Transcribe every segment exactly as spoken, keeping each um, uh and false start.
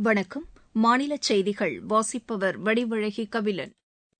வணக்கம். மாநில செய்திகள் வாசிப்பவர் வடிவழகி கபிலன்.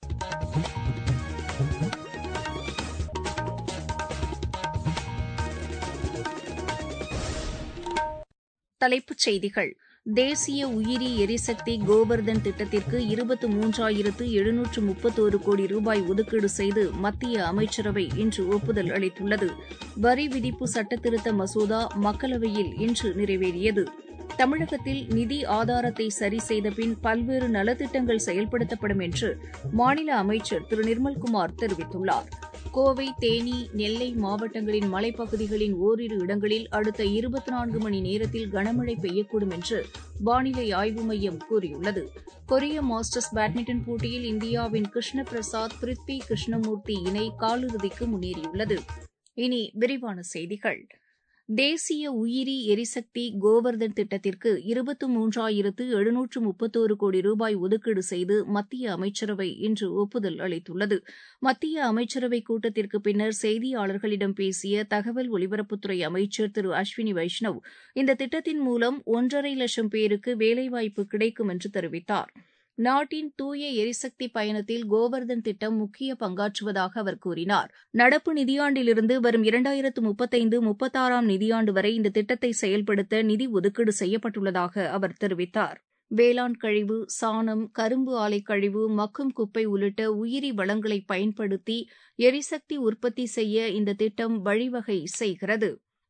தலைப்புச் செய்திகள். தேசிய உயிரி எரிசக்தி கோபர்தன் திட்டத்திற்கு இருபத்து மூன்றாயிரத்து எழுநூற்று முப்பத்தோரு கோடி ரூபாய் ஒதுக்கீடு செய்து மத்திய அமைச்சரவை இன்று ஒப்புதல் அளித்துள்ளது. வரி விதிப்பு சட்டத்திருத்த மசோதா மக்களவையில் இன்று நிறைவேறியது. தமிழகத்தில் நிதி ஆதாரத்தை சரி செய்த பின் பல்வேறு நலத்திட்டங்கள் செயல்படுத்தப்படும் என்று மாநில அமைச்சர் திரு நிர்மல்குமார் தெரிவித்துள்ளார். கோவை, தேனி, நெல்லை மாவட்டங்களின் மலைப்பகுதிகளின் ஓரிரு இடங்களில் அடுத்த இருபத்தி நான்கு மணி நேரத்தில் கனமழை பெய்யக்கூடும் என்று வானிலை ஆய்வு மையம் கூறியுள்ளது. கொரிய மாஸ்டர்ஸ் பேட்மிண்டன் போட்டியில் இந்தியாவின் கிருஷ்ண பிரசாத், பிரித்வி கிருஷ்ணமூர்த்தி இணை காலிறுதிக்கு முன்னேறியுள்ளது. இனி விரிவான செய்திகள். தேசிய உயிரி எரிசக்தி கோபர்தன் திட்டத்திற்கு இருபத்து மூன்றாயிரத்து எழுநூற்று முப்பத்தோரு கோடி ரூபாய் ஒதுக்கீடு செய்து மத்திய அமைச்சரவை இன்று ஒப்புதல் அளித்துள்ளது. மத்திய அமைச்சரவைக் கூட்டத்திற்கு பின்னர் செய்தியாளர்களிடம் பேசிய தகவல் ஒலிபரப்புத்துறை அமைச்சர் திரு அஸ்வினி வைஷ்ணவ், இந்த திட்டத்தின் மூலம் ஒன்றரை லட்சம் பேருக்கு வேலைவாய்ப்பு கிடைக்கும் என்று தெரிவித்தார். நாட்டின் தூய எரிசக்தி பயணத்தில் கோபர்தன் திட்டம் முக்கிய பங்காற்றுவதாக அவர் கூறினார். நடப்பு நிதியாண்டிலிருந்து வரும் இரண்டாயிரத்து முப்பத்தைந்து முப்பத்தாறாம் நிதியாண்டு வரை இந்த திட்டத்தை செயல்படுத்த நிதி ஒதுக்கீடு செய்யப்பட்டுள்ளதாக அவர் தெரிவித்தார். வேளாண் கழிவு, சாணம், கரும்பு ஆலை கழிவு, மக்கும் குப்பை உள்ளிட்ட உயிரி வளங்களை பயன்படுத்தி எரிசக்தி உற்பத்தி செய்ய இந்த திட்டம் வழிவகை செய்கிறது.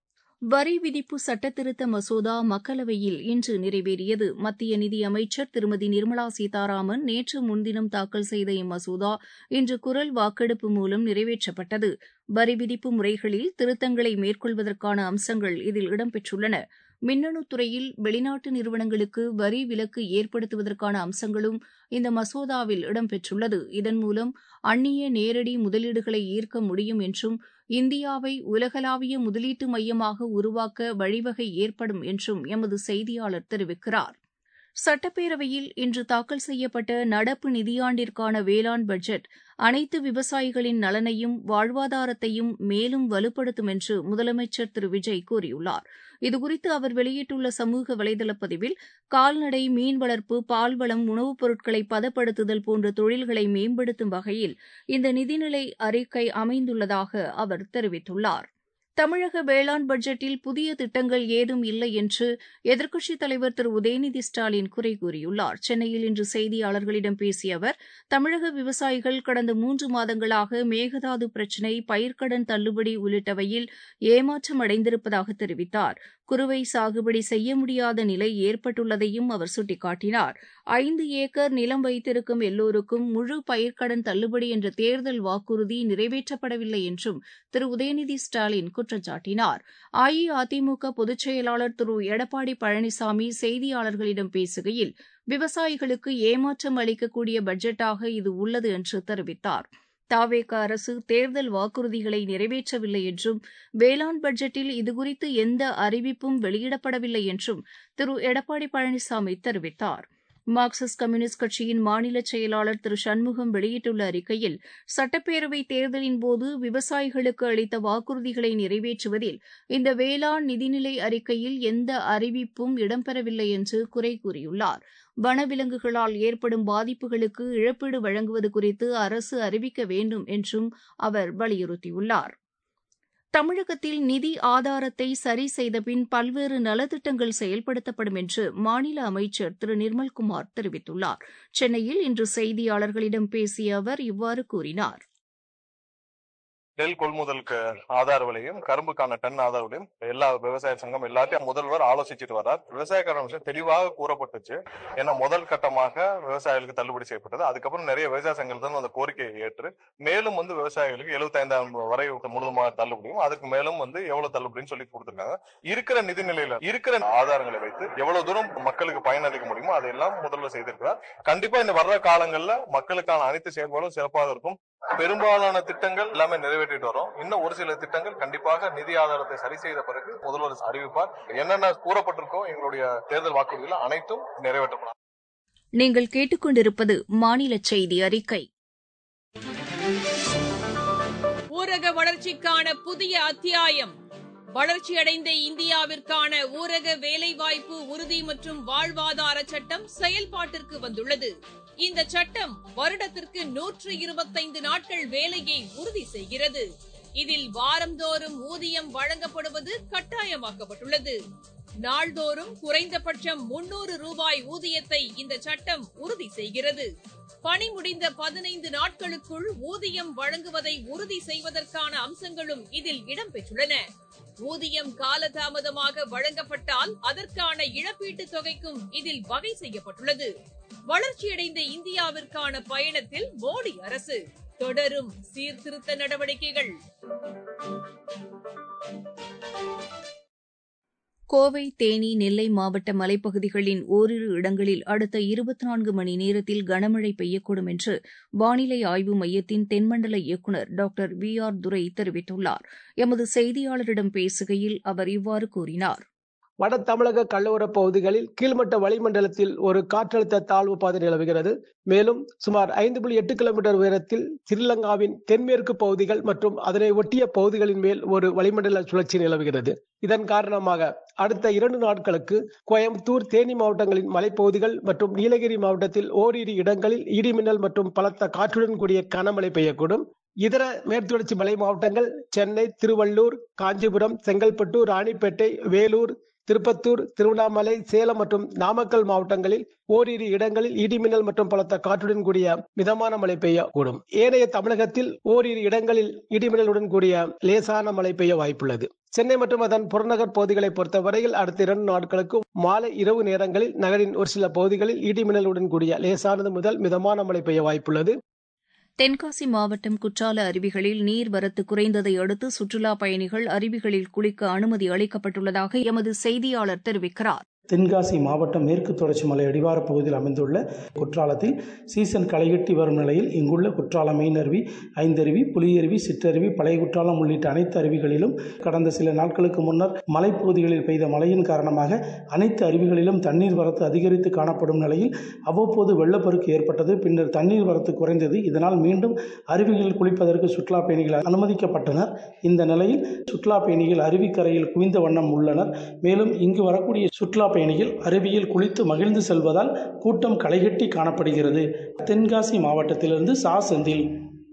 வரி விதிப்பு சட்டத்திருத்த மசோதா மக்களவையில் இன்று நிறைவேறியது. மத்திய நிதியமைச்சர் திருமதி நிர்மலா சீதாராமன் நேற்று முன்தினம் தாக்கல் செய்த இம்மசோதா இன்று குரல் வாக்கெடுப்பு மூலம் நிறைவேற்றப்பட்டது. வரி விதிப்பு முறைகளில் திருத்தங்களை மேற்கொள்வதற்கான அம்சங்கள் இதில் இடம்பெற்றுள்ளன. மின்னணு துறையில் வெளிநாட்டு நிறுவனங்களுக்கு வரி விலக்கு ஏற்படுத்துவதற்கான அம்சங்களும் இந்த மசோதாவில் இடம்பெற்றுள்ளது. இதன் மூலம் அந்நிய நேரடி முதலீடுகளை ஈர்க்க முடியும் என்றும் இந்தியாவை உலகளாவிய முதலீட்டு மையமாக உருவாக்க வழிவகை ஏற்படும் என்றும் எமது செய்தியாளர் தெரிவிக்கிறார். சட்டப்பேரவையில் இன்று தாக்கல் செய்யப்பட்ட நடப்பு நிதியாண்டிற்கான வேளாண் பட்ஜெட் அனைத்து விவசாயிகளின் நலனையும் வாழ்வாதாரத்தையும் மேலும் வலுப்படுத்தும் என்று முதலமைச்சர் திரு விஜய் கூறியுள்ளார். இதுகுறித்து அவர் வெளியிட்டுள்ள சமூக வலைதள பதிவில், கால்நடை, மீன் வளர்ப்பு, பால்வளம், உணவுப் பொருட்களை பதப்படுத்துதல் போன்ற தொழில்களை மேம்படுத்தும் வகையில் இந்த நிதிநிலை அறிக்கை அமைந்துள்ளதாக அவர் தெரிவித்துள்ளார். தமிழக வேளாண் பட்ஜெட்டில் புதிய திட்டங்கள் ஏதும் இல்லை என்று எதிர்க்கட்சித் தலைவர் திரு உதயநிதி ஸ்டாலின் குறை கூறியுள்ளார். சென்னையில் இன்று செய்தியாளர்களிடம் பேசிய அவர், தமிழக விவசாயிகள் கடந்த மூன்று மாதங்களாக மேகதாது பிரச்சினை, பயிர்க்கடன் தள்ளுபடி உள்ளிட்டவையில் ஏமாற்றம் அடைந்திருப்பதாக தெரிவித்தார். குறுவை சாகுபடி செய்ய முடியாத நிலை ஏற்பட்டுள்ளதையும் அவர் சுட்டிக்காட்டினார். ஐந்து ஏக்கர் நிலம் வைத்திருக்கும் எல்லோருக்கும் முழு பயிர்க்கடன் தள்ளுபடி என்ற தேர்தல் வாக்குறுதி நிறைவேற்றப்படவில்லை என்றும் திரு உதயநிதி ஸ்டாலின் குற்றம் சாட்டினார். அஇஅதிமுக பொதுச் செயலாளர் திரு எடப்பாடி பழனிசாமி செய்தியாளர்களிடம் பேசுகையில், விவசாயிகளுக்கு ஏமாற்றம் அளிக்கக்கூடிய பட்ஜெட்டாக இது உள்ளது என்று தெரிவித்தார். தாவேக அரசு தேர்தல் வாக்குறுதிகளை நிறைவேற்றவில்லை என்றும், வேளாண் பட்ஜெட்டில் இதுகுறித்து எந்த அறிவிப்பும் வெளியிடப்படவில்லை என்றும் திரு எடப்பாடி பழனிசாமி தெரிவித்தார். மார்க்சிஸ்ட் கம்யூனிஸ்ட் கட்சியின் மாநில செயலாளர் திரு சண்முகம் வெளியிட்டுள்ள அறிக்கையில், சட்டப்பேரவை தேர்தலின்போது விவசாயிகளுக்கு அளித்த வாக்குறுதிகளை நிறைவேற்றுவதில் இந்த வேளாண் நிதிநிலை அறிக்கையில் எந்த அறிவிப்பும் இடம்பெறவில்லை என்று குறை கூறியுள்ளார். வனவிலங்குகளால் ஏற்படும் பாதிப்புகளுக்கு இழப்பீடு வழங்குவது குறித்து அரசு அறிவிக்க வேண்டும் என்றும் அவர் வலியுறுத்தியுள்ளார். தமிழகத்தில் நிதி ஆதாரத்தை சரி செய்தபின் பல்வேறு நலத்திட்டங்கள் செயல்படுத்தப்படும் என்று மாநில அமைச்சர் திரு நிர்மல்குமார் தெரிவித்துள்ளார். சென்னையில் இன்று செய்தியாளர்களிடம் பேசிய அவர் இவ்வாறு கூறினார். நெல் கொள்முதலுக்கு ஆதார விலையும், கரும்புக்கான டன் ஆதார விலையும் எல்லா விவசாய சங்கம் எல்லாத்தையும் முதல்வர் ஆலோசிச்சுட்டு வர்றார். விவசாயக்காரன் விஷயம் தெளிவாக கூறப்பட்டுச்சு. ஏன்னா முதல் கட்டமாக விவசாயிகளுக்கு தள்ளுபடி செய்யப்பட்டது. அதுக்கப்புறம் நிறைய விவசாய சங்கங்கள் தான் அந்த கோரிக்கையை ஏற்று மேலும் வந்து விவசாயிகளுக்கு எழுபத்தி ஐந்தாயிரம் வரை முழுதுமாக தள்ளுபடியும், அதுக்கு மேலும் வந்து எவ்வளவு தள்ளுபடின்னு சொல்லி கொடுத்திருக்காங்க. இருக்கிற நிதிநிலையில இருக்கிற ஆதாரங்களை வைத்து எவ்வளவு தூரம் மக்களுக்கு பயனளிக்க முடியுமோ அதையெல்லாம் முதல்வர் செய்திருக்கிறார். கண்டிப்பா இந்த வர்ற காலங்கள்ல மக்களுக்கான அனைத்து செயல்பாடும் சிறப்பாக இருக்கும். பெரும்பாலான திட்டங்கள் எல்லாமே நிறைவேற்றிட்டு வரோம். இன்னும் ஒரு சில திட்டங்கள் கண்டிப்பாக நிதி ஆதாரத்தை சரி செய்த பிறகு முதல்வர் அறிவிப்பார். என்னென்ன கூறப்பட்டிருக்கோ எங்களுடைய தேர்தல் வாக்குறுதிகள் அனைத்தும் நிறைவேற்றப்படும். நீங்கள் கேட்டுக்கொண்டிருப்பது மாநில செய்தி அறிக்கை. ஊரக வளர்ச்சிக்கான புதிய அத்தியாயம். வளர்ச்சியடைந்த இந்தியாவிற்கான ஊரக வேலைவாய்ப்பு உறுதி மற்றும் வாழ்வாதார சட்டம் செயல்பாட்டிற்கு வந்துள்ளது. இந்த சட்டம் வருடத்திற்கு நூற்று இருபத்தைந்து நாட்கள் வேலையை உறுதி செய்கிறது. இதில் வாரந்தோறும் ஊதியம் வழங்கப்படுவது கட்டாயமாக்கப்பட்டுள்ளது. நாள்தோறும் குறைந்தபட்சம் முன்னூறு ரூபாய் ஊதியத்தை இந்த சட்டம் உறுதி செய்கிறது. பணி முடிந்த பதினைந்து நாட்களுக்குள் ஊதியம் வழங்குவதை உறுதி செய்வதற்கான அம்சங்களும் இதில் இடம்பெற்றுள்ளன. ஊதியம் காலதாமதமாக வழங்கப்பட்டால் அதற்கான இழப்பீட்டுத் தொகைக்கும் இதில் வகை செய்யப்பட்டுள்ளது. வளர்ச்சியடைந்த இந்தியாவிற்கான பயணத்தில் மோடி அரசு தொடரும் சீர்திருத்த நடவடிக்கைகள். கோவை, தேனி, நெல்லை மாவட்ட மலைப்பகுதிகளின் ஓரிரு இடங்களில் அடுத்த இருபத்தி நான்கு மணி நேரத்தில் கனமழை பெய்யக்கூடும் என்று வானிலை ஆய்வு மையத்தின் தென்மண்டல இயக்குநர் டாக்டர் வி ஆர் துரை தெரிவித்துள்ளார். எமது செய்தியாளரிடம் பேசுகையில் அவர் இவ்வாறு கூறினார். வட தமிழக கடலோர பகுதிகளில் கீழ்மட்ட வளிமண்டலத்தில் ஒரு காற்றழுத்த தாழ்வு பாதை நிலவுகிறது. மேலும் சுமார் ஐந்து புள்ளி எட்டு கிலோமீட்டர் உயரத்தில் ஸ்ரீலங்காவின் தென்மேற்கு பகுதிகள் மற்றும் அதனை ஒட்டிய பகுதிகளின் மேல் ஒரு வளிமண்டல சுழற்சி நிலவுகிறது. இதன் காரணமாக அடுத்த இரண்டு நாட்களுக்கு கோயம்புத்தூர், தேனி மாவட்டங்களின் மலைப்பகுதிகள் மற்றும் நீலகிரி மாவட்டத்தில் ஓரிரு இடங்களில் இடிமின்னல் மற்றும் பலத்த காற்றுடன் கூடிய கனமழை பெய்யக்கூடும். இதர மேற்குத்தொடர்ச்சி மலை மாவட்டங்கள் சென்னை, திருவள்ளூர், காஞ்சிபுரம், செங்கல்பட்டு, ராணிப்பேட்டை, வேலூர், திருப்பத்தூர், திருவண்ணாமலை, சேலம் மற்றும் நாமக்கல் மாவட்டங்களில் ஓரிரு இடங்களில் இடிமின்னல் மற்றும் பலத்த காற்றுடன் கூடிய மிதமான மழை பெய்யக்கூடும். ஏனைய தமிழகத்தில் ஓரிரு இடங்களில் இடிமின்னலுடன் கூடிய லேசான மழை பெய்ய வாய்ப்புள்ளது. சென்னை மற்றும் அதன் புறநகர் பகுதிகளை பொறுத்தவரையில் அடுத்த இரண்டு நாட்களுக்கு மாலை இரவு நேரங்களில் நகரின் ஒரு சில பகுதிகளில் இடிமின்னலுடன் கூடிய லேசானது முதல் மிதமான மழை பெய்ய வாய்ப்புள்ளது. தென்காசி மாவட்டம் குற்றால அருவிகளில் நீர்வரத்து குறைந்ததை அடுத்து சுற்றுலாப் பயணிகள் அருவிகளில் குளிக்க அனுமதி அளிக்கப்பட்டுள்ளதாக எமது செய்தியாளர் தெரிவிக்கிறார். தென்காசி மாவட்டம் மேற்கு தொடர்ச்சி மலை அடிவார பகுதியில் அமைந்துள்ள குற்றாலத்தில் சீசன் களைகட்டி வரும் நிலையில் இங்குள்ள குற்றாலம் மெயின் அருவி, ஐந்தருவி, புலியருவி, சிற்றருவி, பழைய குற்றாலம் உள்ளிட்ட அனைத்து அருவிகளிலும் கடந்த சில நாட்களுக்கு முன்னர் மலைப்பகுதிகளில் பெய்த மழையின் காரணமாக அனைத்து அருவிகளிலும் தண்ணீர் வரத்து அதிகரித்து காணப்படும் நிலையில் அவ்வப்போது வெள்ளப்பெருக்கு ஏற்பட்டது. பின்னர் தண்ணீர் வரத்து குறைந்தது. இதனால் மீண்டும் அருவிகளில் குளிப்பதற்கு சுற்றுலா பயணிகள் அனுமதிக்கப்பட்டனர். இந்த நிலையில் சுற்றுலா பயணிகள் அருவிக்கரையில் குவிந்த வண்ணம் உள்ளனர். மேலும் இங்கு வரக்கூடிய சுற்றுலா பயணிகள் அருவியில் குளித்து மகிழ்ந்து செல்வதால் கூட்டம் களைகட்டி காணப்படுகிறது. தென்காசி மாவட்டத்திலிருந்து சா செந்தில்.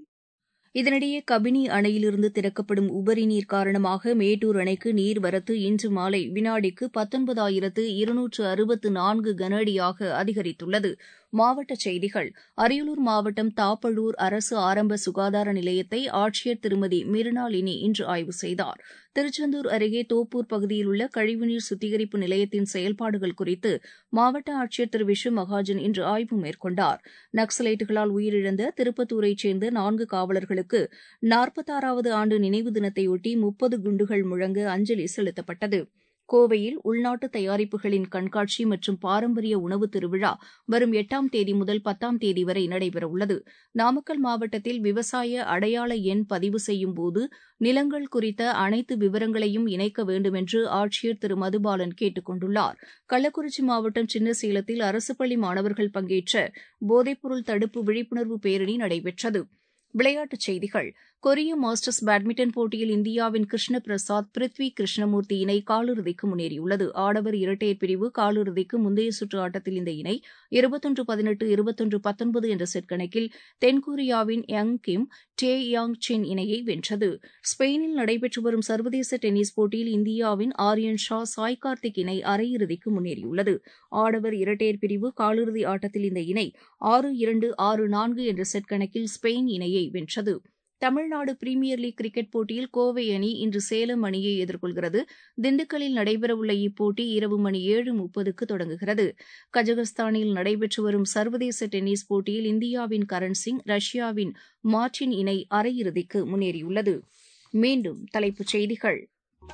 இதனிடையே கபினி அணையிலிருந்து திறக்கப்படும் உபரி நீர் காரணமாக மேட்டூர் அணைக்கு நீர்வரத்து இன்று மாலை வினாடிக்கு பத்தொன்பதாயிரத்து இருநூற்று அறுபத்து நான்கு கன அடியாக அதிகரித்துள்ளது. மாவட்டச் செய்திகள். அரியலூர் மாவட்டம் தாப்பழூர் அரசு ஆரம்ப சுகாதார நிலையத்தை ஆட்சியர் திருமதி மிருணாளினி இன்று ஆய்வு செய்தார். திருச்செந்தூர் அருகே தோப்பூர் பகுதியில் உள்ள கழிவுநீர் சுத்திகரிப்பு நிலையத்தின் செயல்பாடுகள் குறித்து மாவட்ட ஆட்சியர் திரு விஷு மகாஜன் இன்று ஆய்வு மேற்கொண்டார். நக்சலைட்டுகளால் உயிரிழந்த திருப்பத்தூரைச் சேர்ந்த நான்கு காவலர்களுக்கு நாற்பத்தாறாவது ஆண்டு நினைவு தினத்தையொட்டி முப்பது குண்டுகள் முழங்க அஞ்சலி செலுத்தப்பட்டது. கோவையில் உள்நாட்டு தயாரிப்புகளின் கண்காட்சி மற்றும் பாரம்பரிய உணவு திருவிழா வரும் எட்டாம் தேதி முதல் பத்தாம் தேதி வரை நடைபெறவுள்ளது. நாமக்கல் மாவட்டத்தில் விவசாய அடையாள எண் பதிவு செய்யும் போது நிலங்கள் குறித்த அனைத்து விவரங்களையும் இணைக்க வேண்டும் என்று ஆட்சியர் திரு மதுபாலன் கேட்டுக் கொண்டுள்ளார். கள்ளக்குறிச்சி மாவட்டம் சின்னசேலத்தில் அரசு பள்ளி மாணவர்கள் பங்கேற்ற போதைப்பொருள் தடுப்பு விழிப்புணர்வு பேரணி நடைபெற்றது. விளையாட்டுச் செய்திகள். கொரிய மாஸ்டர்ஸ் பேட்மிண்டன் போட்டியில் இந்தியாவின் கிருஷ்ண பிரசாத், பிருத்வி கிருஷ்ணமூர்த்தி இணை காலிறுதிக்கு முன்னேறியுள்ளது. ஆடவர் இரட்டையர் பிரிவு காலிறுதிக்கு முந்தைய சுற்று ஆட்டத்தில் இந்த இணை இருபத்தொன்று பதினெட்டு, இருபத்தொன்று பத்தொன்பது என்ற செட் கணக்கில் தென்கொரியாவின் யங் கிம், டே யாங் சின் இணையை வென்றது. ஸ்பெயினில் நடைபெற்று வரும் சர்வதேச டென்னிஸ் போட்டியில் இந்தியாவின் ஆரியன் ஷா, சாய் கார்த்திக் இணை அரையிறுதிக்கு முன்னேறியுள்ளது. ஆடவர் இரட்டையர் பிரிவு காலிறுதி ஆட்டத்தில் இந்த இணை ஆறு இரண்டு, ஆறு நான்கு என்ற செட் கணக்கில் ஸ்பெயின் இணையை வென்றது. தமிழ்நாடு பிரீமியர் லீக் கிரிக்கெட் போட்டியில் கோவை அணி இன்று சேலம் அணியை எதிர்கொள்கிறது. திண்டுக்கல்லில் நடைபெறவுள்ள இப்போட்டி இரவு மணி ஏழு முப்பதுக்கு தொடங்குகிறது. கஜகஸ்தானில் நடைபெற்று வரும் சர்வதேச டென்னிஸ் போட்டியில் இந்தியாவின் கரண் சிங், ரஷ்யாவின் மார்டின் இணை அரையிறுதிக்கு முன்னேறியுள்ளது. மீண்டும் தலைப்புச் செய்திகள்.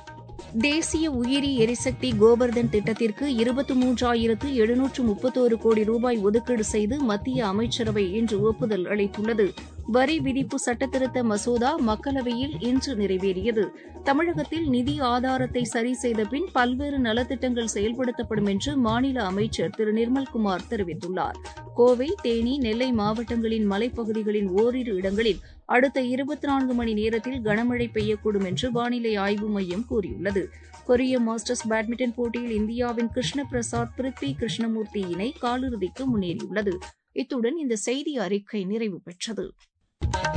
தேசிய உயிரி எரிசக்தி கோபர்தன் திட்டத்திற்கு இருபத்தி மூன்றாயிரத்து எழுநூற்று முப்பத்தோரு கோடி ரூபாய் ஒதுக்கீடு செய்து மத்திய அமைச்சரவை இன்று ஒப்புதல் அளித்துள்ளது. வரி விதிப்பு சட்டத்திருத்த மசோதா மக்களவையில் இன்று நிறைவேறியது. தமிழகத்தில் நிதி ஆதாரத்தை சரி செய்த பின் பல்வேறு நலத்திட்டங்கள் செயல்படுத்தப்படும் என்று மாநில அமைச்சர் திரு நிர்மல்குமார் தெரிவித்துள்ளார். கோவை, தேனி, நெல்லை மாவட்டங்களின் மலைப்பகுதிகளின் ஓரிரு இடங்களில் அடுத்த இருபத்தி நான்கு மணி நேரத்தில் கனமழை பெய்யக்கூடும் என்று வானிலை ஆய்வு மையம் கூறியுள்ளது. கொரிய மாஸ்டர்ஸ் பேட்மிண்டன் போட்டியில் இந்தியாவின் கிருஷ்ண பிரசாத், பிருத்வி கிருஷ்ணமூர்த்தி இணை காலிறுதிக்கு முன்னேறியுள்ளது. இத்துடன் இந்த செய்தி அறிக்கை நிறைவு பெற்றது.